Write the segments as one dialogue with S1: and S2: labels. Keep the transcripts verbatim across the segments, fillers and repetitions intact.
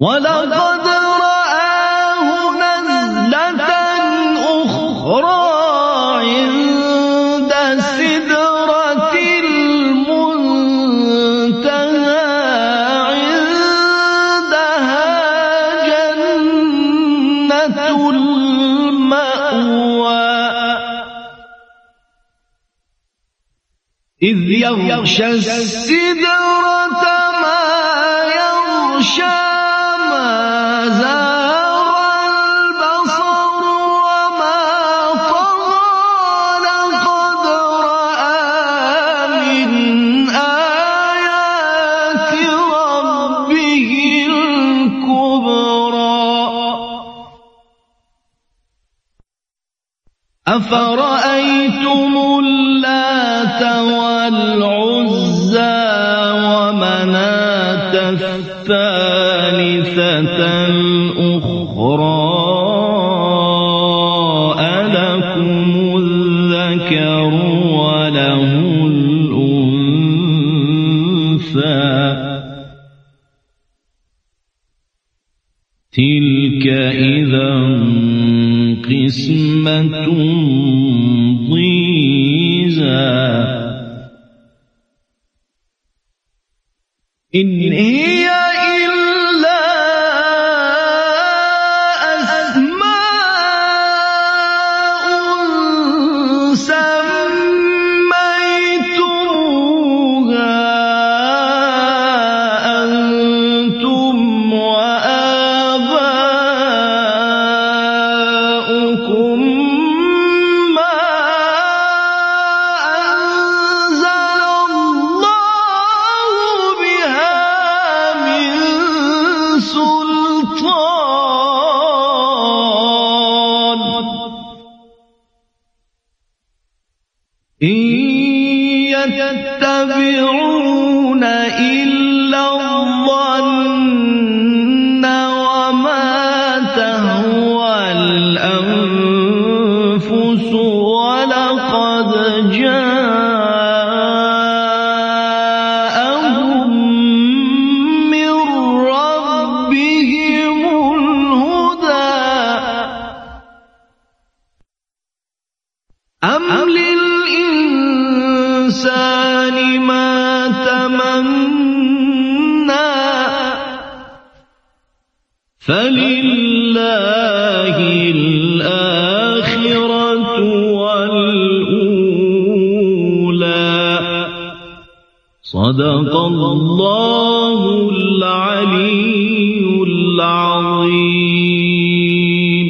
S1: ولقد رآه نزلة أخرى عند سدرة المنتهى عندها جنة المأوى إذ يغشى السدرة ما يغشى ما زاغ البصر وما طغى لقد رأى من آيات ربه الكبرى أفرأيتم اللات والعزى ومناة الثالثة الأخرى ألكم الذكر وله الأنثى تلك إذا قسمة ضيزى إن هي إلا أسماء سميتموها أنتم وآباؤكم ما أنزل الله بها من سلطان إن يتبعون إلا الظن وما تهوى الأنفس ولقد جاءهم من ربهم الهدى أم للإنسان ما تمنى فلله الآخرة والأولى صدق الله العلي العظيم.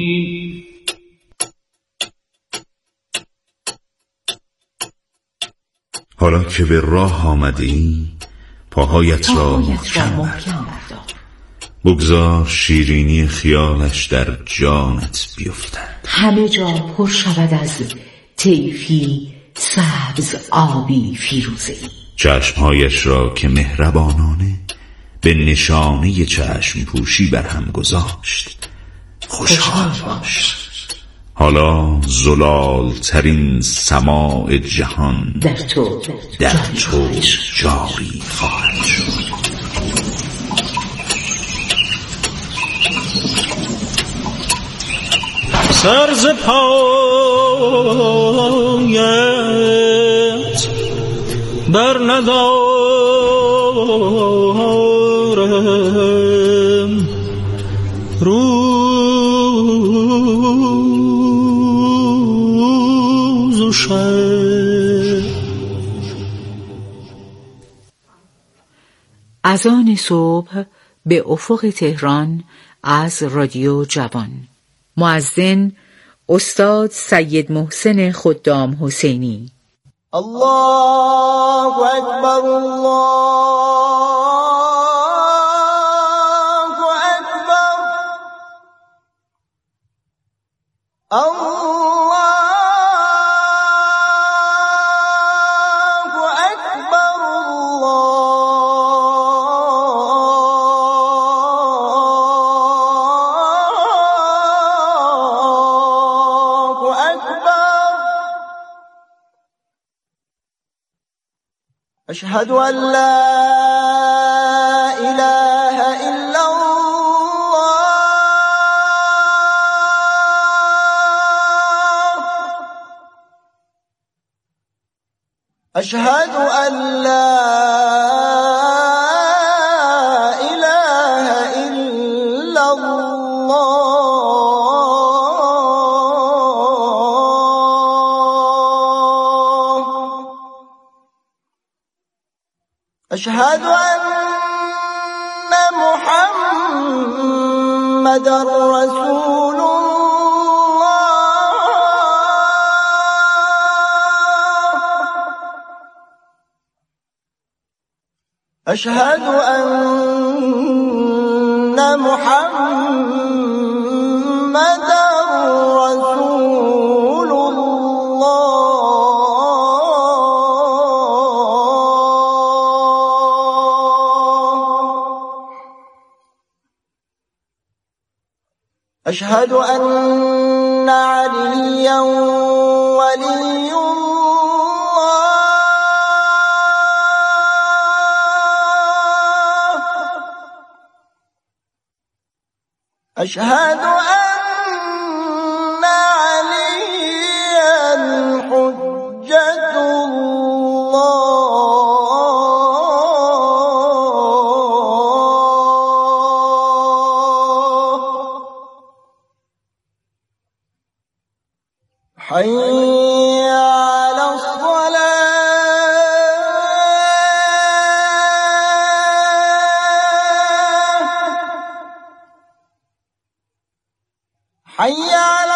S2: حالا که به راه آمدی پاهایت را محکم بردار، بگذار شیرینی خیالش در جانت بیفتد،
S3: همه جا پر شود از طیفی سبز آبی فیروزه‌ای.
S2: چشمهایش را که مهربانانه به نشانه چشم پوشی بر هم گذاشت خوشحال باش. حالا زلال ترین سماع جهان
S3: در تو
S2: در تو جاری خواهد شد.
S4: سر ز پایت بر ندارم، روز و شب.
S3: اذان صبح به افق تهران از رادیو جوان. مؤذن استاد سید محسن خدام حسینی.
S1: الله اکبر الله اکبر الله اکبر الله اکبر. أشهد أن لا إله إلا الله أشهد أن لا إله إلا الله. أشهد أن محمدًا رسول أشهد أن محمدًا رسول الله. أشهد أن عليًّا ولي أشهد أن عليا حجة الله. حي على الصلاة. حي على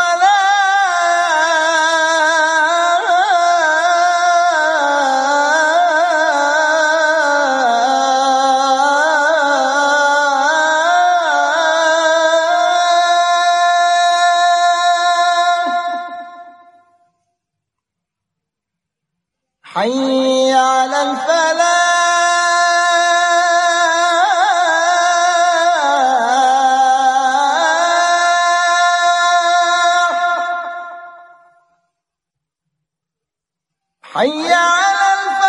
S1: الصلاة. حي على الفلاح. حي على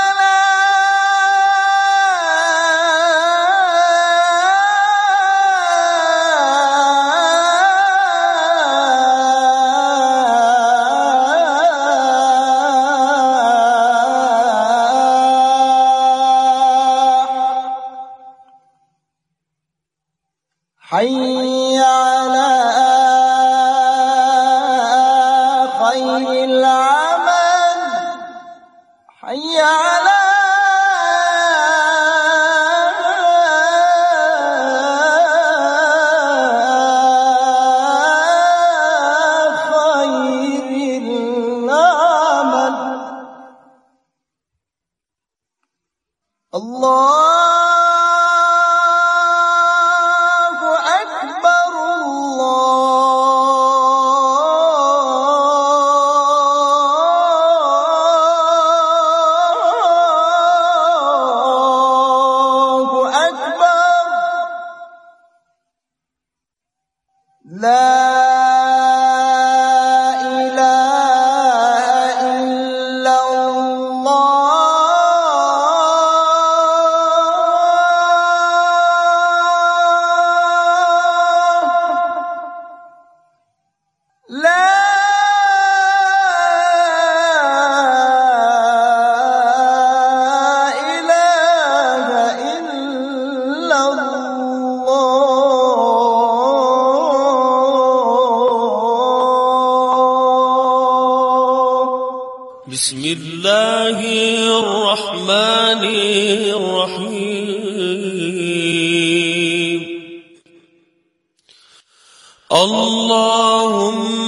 S1: الفلاح. حي على خير العمل. حي على خير العمل. الله أكبر. الله أكبر. لا إله إلا الله. لا إله إلا الله.
S4: بسم الله الرحمن الرحيم. اللهم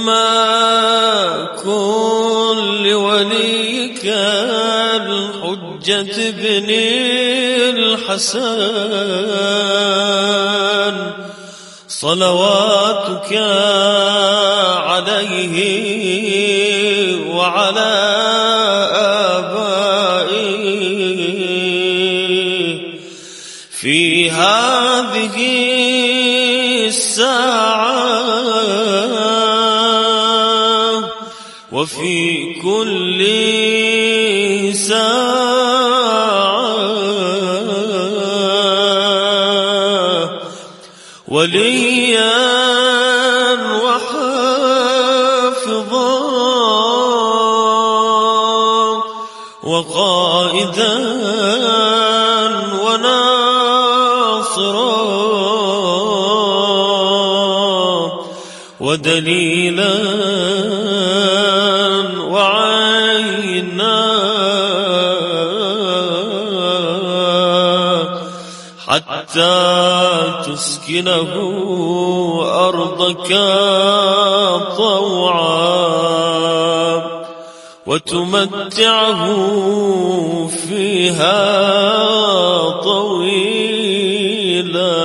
S4: كن لوليك الحجة بن الحسن صلواتك عليه وعلى آبائه في هذه الساعة وفي كل ساعة وليا وحافظا وقائدا وناصرا ودليلا وعينا حتى تسكنه أرضك طوعا وتمتعه فيها طويلا.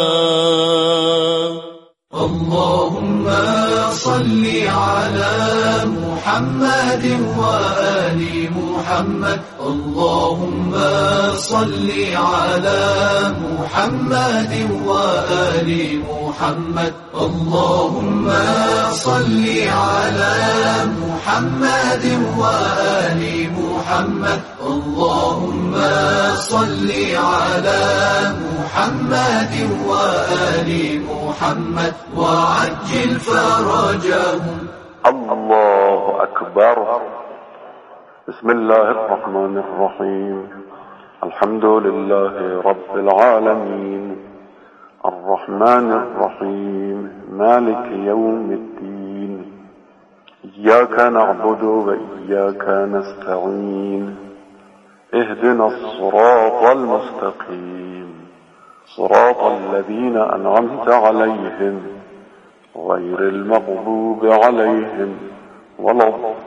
S5: اللهم صل على محمد وآل محمد. اللهم صل على محمد وآل محمد. اللهم صل على محمد وآل محمد. اللهم صل على محمد وآل محمد وعجل فرجهم.
S6: الله أكبر. بسم الله الرحمن الرحيم. الحمد لله رب العالمين الرحمن الرحيم مالك يوم الدين. إياك نعبد وإياك نستعين. اهدنا الصراط المستقيم صراط الذين أنعمت عليهم غير المغضوب عليهم ولا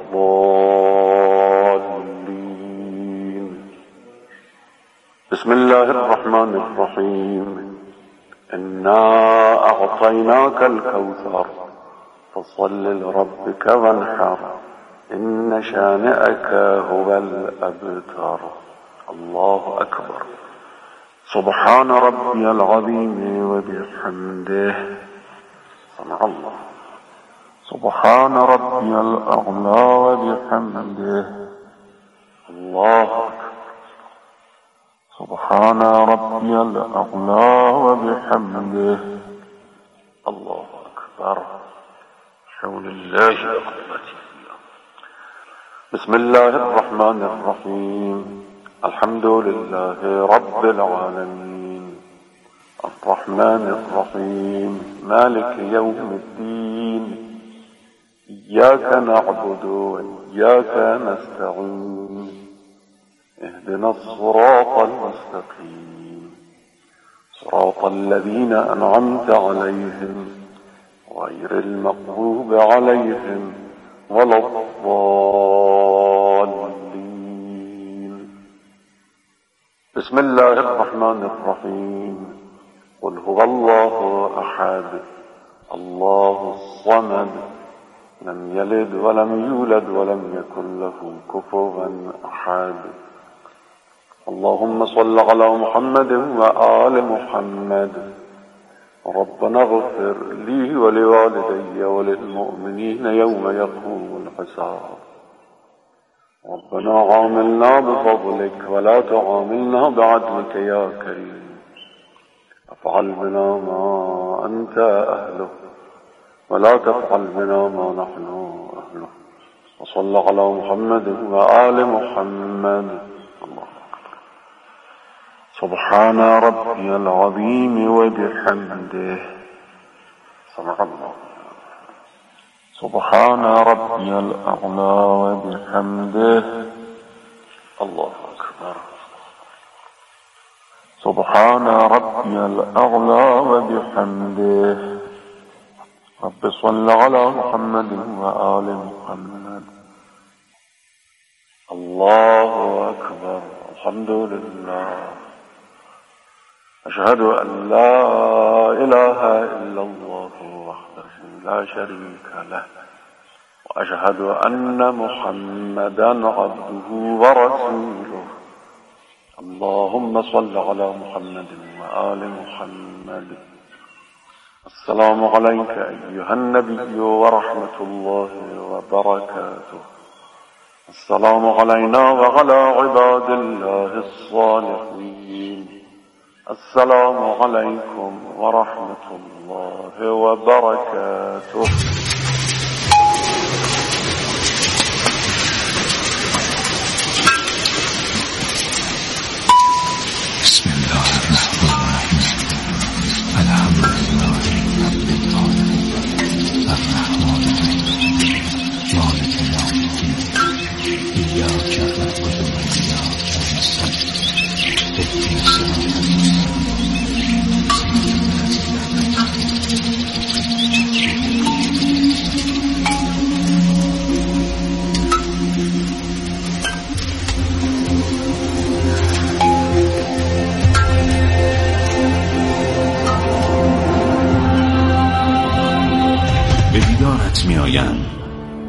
S6: الضالين. بسم الله الرحمن الرحيم. إنا أعطيناك الكوثر فصل لربك وانحر إن شانئك هو الأبتر. الله أكبر. سبحان ربي العظيم وبحمده. سمع الله. سبحان ربي الأعلى وبحمده. الله أكبر. سبحان ربي الأعلى وبحمده. الله أكبر. حول الله وقوته. بسم الله الرحمن الرحيم. الحمد لله رب العالمين الرحمن الرحيم مالك يوم الدين. إياك نعبد وإياك نستعين. اهدنا الصراط المستقيم صراط الذين أنعمت عليهم غير المغضوب عليهم ولا الضالين. بسم الله الرحمن الرحيم. قل هو الله أحد الله الصمد لم يلد ولم يولد ولم يكن له كفوا أحد. اللهم صل على محمد وآل محمد. ربنا اغفر لي ولوالدي وللمؤمنين يوم يقوم الحساب. ربنا عاملنا بفضلك ولا تعاملنا بعدلك يا كريم. افعل بنا ما أنت أهله ولا تفعل بنا ما نحن أهله. وصل على محمد وآل محمد. الله أكبر. سبحان ربي العظيم وبحمده. سمع الله. سبحان ربي الأعلى وبحمده. الله أكبر. سبحان ربي الأعلى وبحمده. رب صل على محمد وآل محمد. الله أكبر. الحمد لله. أشهد أن لا إله إلا الله وحده لا شريك له وأشهد أن محمدا عبده ورسوله. اللهم صل على محمد وآل محمد. السلام عليك أيها النبي ورحمة الله وبركاته. السلام علينا وعلى عباد الله الصالحين. السلام عليكم ورحمة الله وبركاته.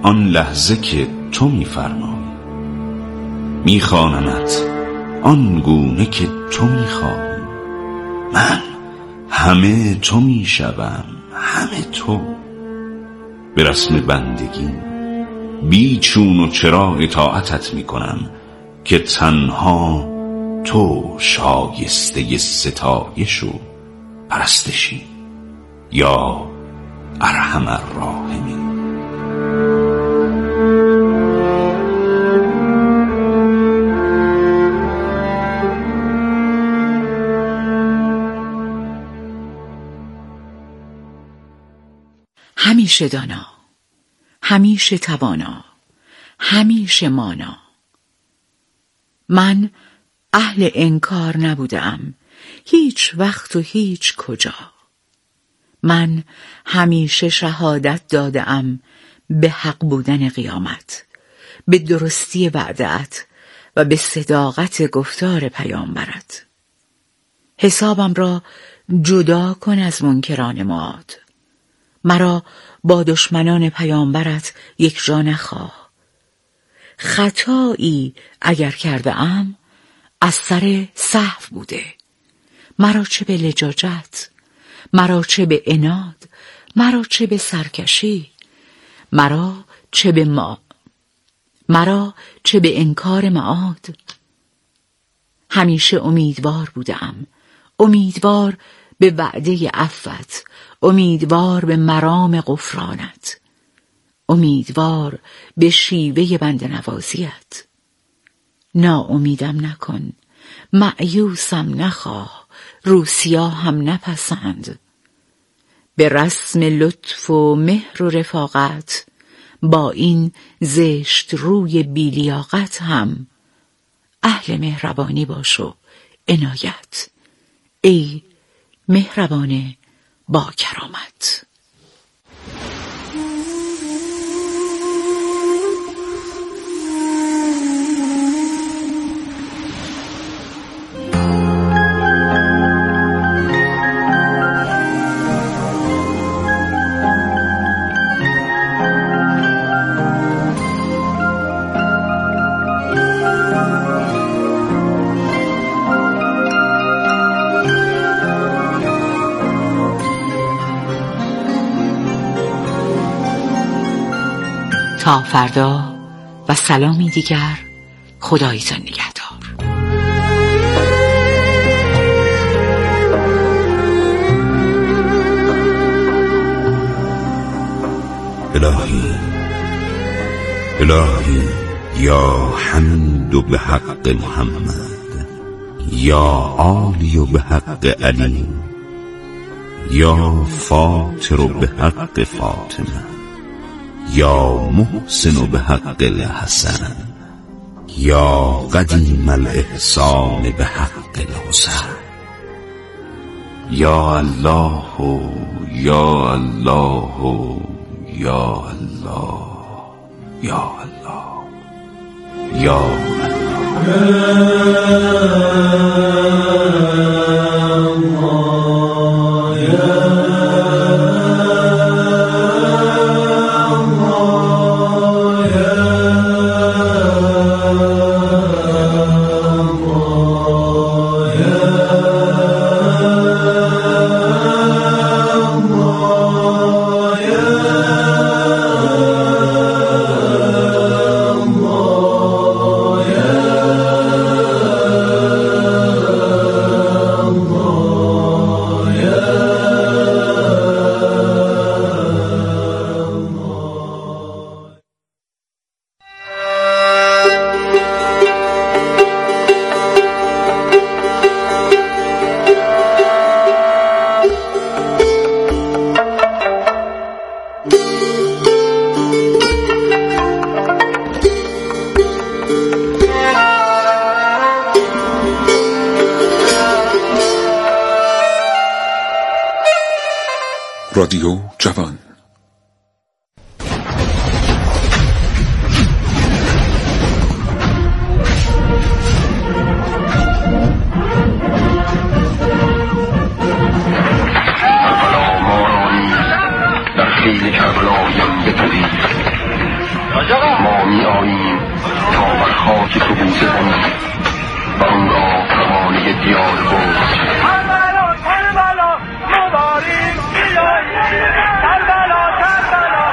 S2: آن لحظه که تو میفرمایی، میخوانمت آن گونه که تو میخوای. من همه تو میشوم، همه تو. به رسم بندگی بی چون و چرا اطاعتت میکنم که تنها تو شایسته ستایش و پرستشی یا ارحم الراحمین.
S3: همیشه دانا، همیشه توانا، همیشه مانا. من اهل انکار نبودم هیچ وقت و هیچ کجا. من همیشه شهادت دادم به حق بودن قیامت، به درستی وعده‌ات و به صداقت گفتار پیامبرت. حسابم را جدا کن از منکران معاد. مرا با دشمنان پیامبرت یک جا نخواه. خطایی اگر کرده ام از سر سهو بوده. مرا چه به لجاجت، مرا چه به عناد، مرا چه به سرکشی، مرا چه به ما مرا چه به انکار معاد. همیشه امیدوار بودم، امیدوار به وعده عفوت، امیدوار به مرام غفرانت، امیدوار به شیوه بنده نوازیت. ناامیدم نکن، مأیوسم نخواه، روسیاهم نپسند. به رسم لطف و مهر و رفاقت با این زشت روی بیلیاقت هم اهل مهربانی باش و عنایت، ای مهربان با کرامت. تا فردا و سلامی دیگر. خدایتان نگهدار.
S2: الهی الهی یا حمید به حق محمد، یا عالی به حق علی، یا فاطر به حق فاطمه، یا محسن به حق الحسن، یا قدیم الاحسان به حق الحسن. یا الله یا الله یا الله یا الله یا
S7: رادیو جوان.
S8: در خیل کربلایم بپذیر،
S7: ما می آییم تا بر خاک تو بوسه کنیم و آنگاه روانه دیار برد کربلا کربلا مبارک بیایید کربلا کربلا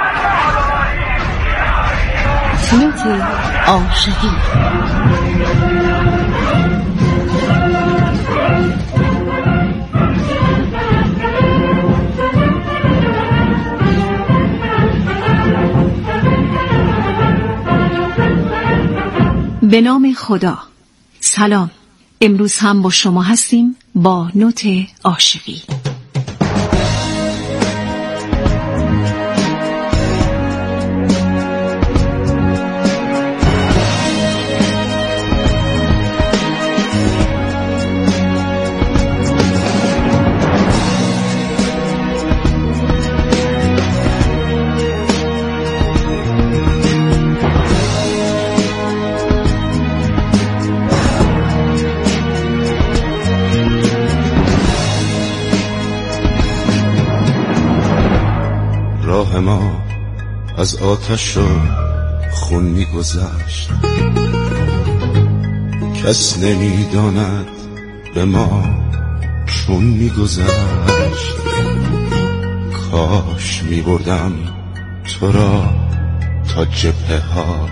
S3: فلوت عاشقی. به نام خدا. سلام، امروز هم با شما هستیم با نوت عاشقی.
S8: راه ما از آتش و خون می گذشت، کس نمی داند به ما چون می گذشت. کاش می بردم تو را تا جبهه ها،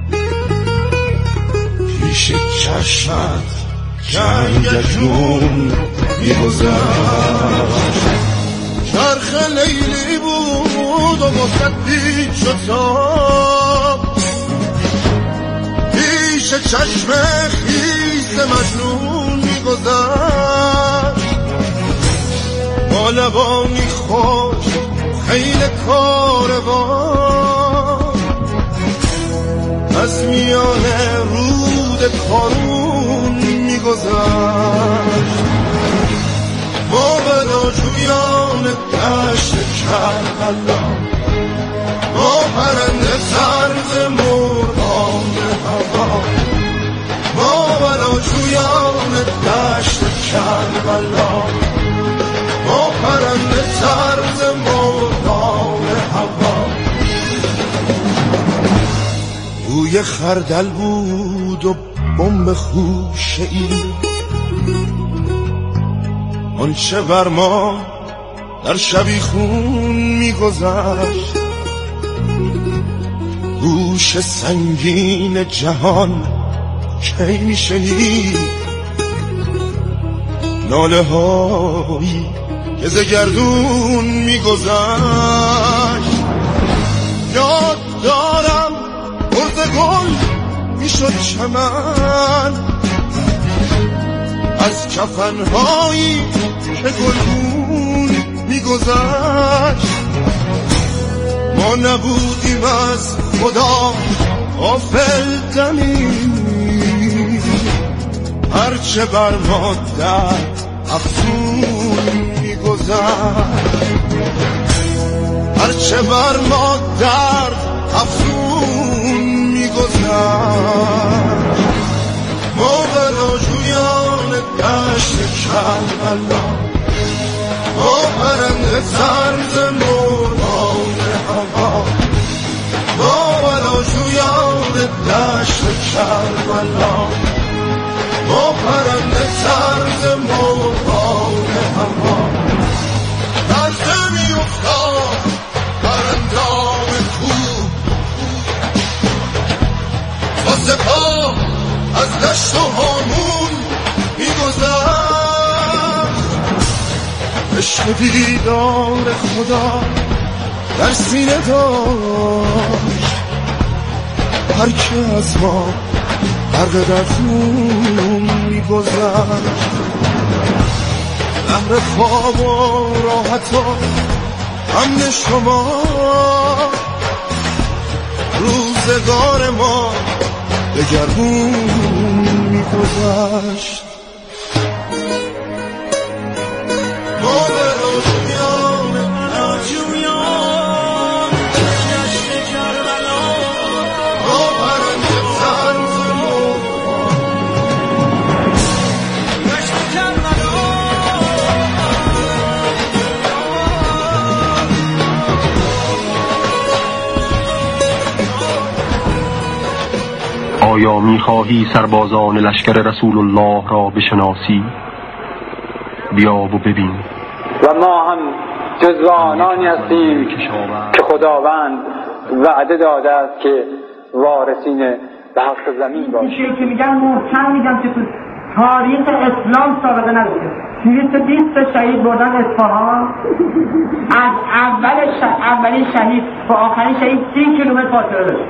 S8: پیش چشمت جنگشون می گذشت. چرخ لیلی بود و گفتت پیچ و تاب، پیش چشم خیس مجنون می‌گذشت. با لبانی خوش خیل کاروان، از میان رود کارون می‌گذشت. با بلاجویان دشت کربلا، با پرنده سرز مرغان هوا، با بلاجویان دشت کربلا، با پرنده سرز مرغان هوا. بوی خردل بود و بمب خوشه‌ای، آنچه بر ما در شبیخون می‌گذشت. گوش سنگین جهان کی می‌شنید ناله هایی که ز گردون می‌گذشت. یاد دارم برز گل میشد چمن، از کفنهایی که گلگون میگذشت. ما نبودیم از خدا غافل دمی، هرچه بر ما در افسون میگذشت، هرچه بر ما در افسون میگذشت. ما بلاجویان دشت کربلا، با پرنده سرز مرغان هوا، با بلاجویان دشت کربلا، با پرنده سرز مرغان هوا. لرزه می‌افتاد پرندام کوه، با سپاه از دشت و هامون می‌گذشت. عشق دیدار خدا در سینه داشت، هر که از ما غرق در خون می‌گذشت. بهر خواب و راحت و امن شما، روزگار ما به گردون می‌گذشت. ما به روشیان ناجویان دشت کربلا، با پرنده سرز مرغان دشت کربلا.
S7: آیا می‌خواهی سربازان لشکر رسول الله را بشناسی؟ بیا و ببین.
S9: و ما هم جزو آنانی هستیم که خداوند وعده داده است که وارثین به حق زمین باشیم.
S10: که میگن محکم میگم که تو تاریخ اسلام سابقه نداره. دویست بیست شهید بردن اصفهان، از اول ش... اولین شهید با آخرین شهید سی کیلومتر فاصله داشت.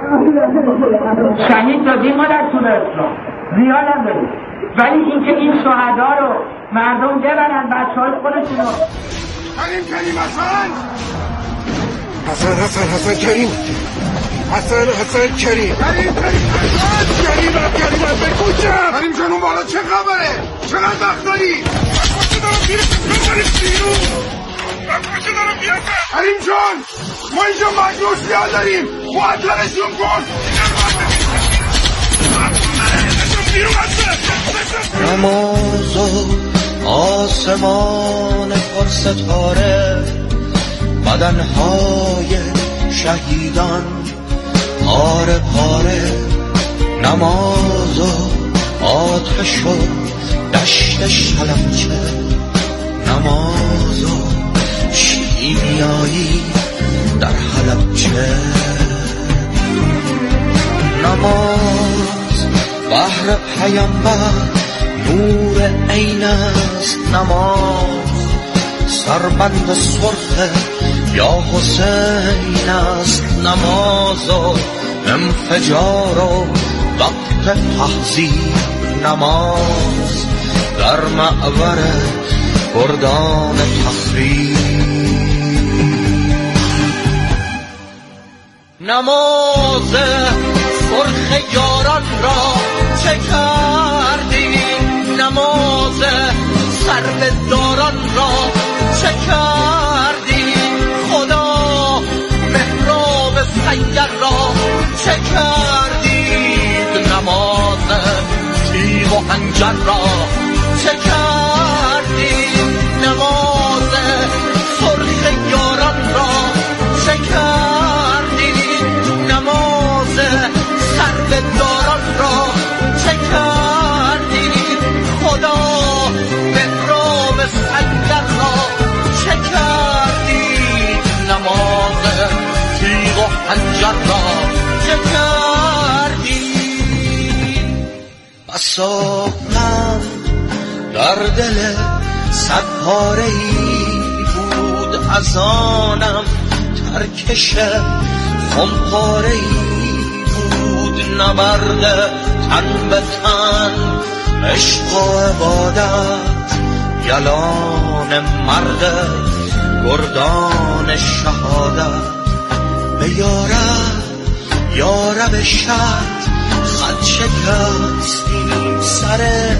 S10: شهید دادیم ما در طول اسلام زیاد هم داریم، ولی اینکه این شهدا رو مردم ببرن بچه‌های خودشون رو.
S11: کریم کریم حسن حسن حسن حسن کریم حسن حسن کریم کریم کریم حسن کریم کریم حسن کجا کریم جان اون بالا چه خبره؟ چقدر وقت داری؟ من کجا دارم بیرون بزنید بیرون من کجا دارم بیرون کریم جان ما اینجا مجموع سیاه داریم معطلشون کن
S12: نماز و آسمان پر ستاره، بدنهای شهیدان پاره پاره، نماز و آتش و دشت شلمچه، نماز و شیمیایی در حلبچه، نماز بحر پیامبر نور عین است، نماز سربند سرخ یا حسین است، نماز و انفجار و وقت تحذیر، نماز در معبر گردان تحریر، نماز سرخ یاران را چه کردی، نماز سربداران را چه کردی، خدا محراب سنگر را چه کردی، نماز تیغ و حنجر را چه کردی، نماز سرخ یاران را چه کردی، نماز سربداران را چه کردی، خدا محراب سنگر را چه کردی، نماز تیغ و حنجر را چه کردی. بسا غم در دل صد پاره‌ای بود، از آنم ترکش خمپاره‌ای بود، نبرد تن به تن عشق و عبادت، یلان مرد گردان شهادت، به یارب یارب شد خط شکستیم، سر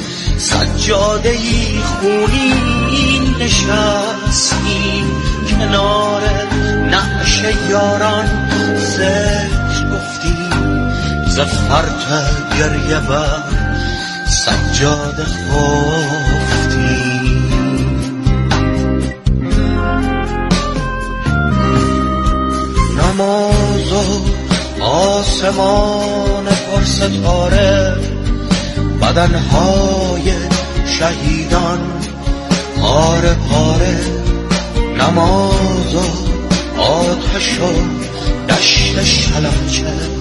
S12: سجادهی خونین نشستیم، کنار نعش یاران ذکر گفتیم، ز فرط گریه بر سجاده خفتیم. نماز و آسمان پر ستاره، بدنهای شهیدان پاره پاره، نماز و آتش و دشت شلمچه،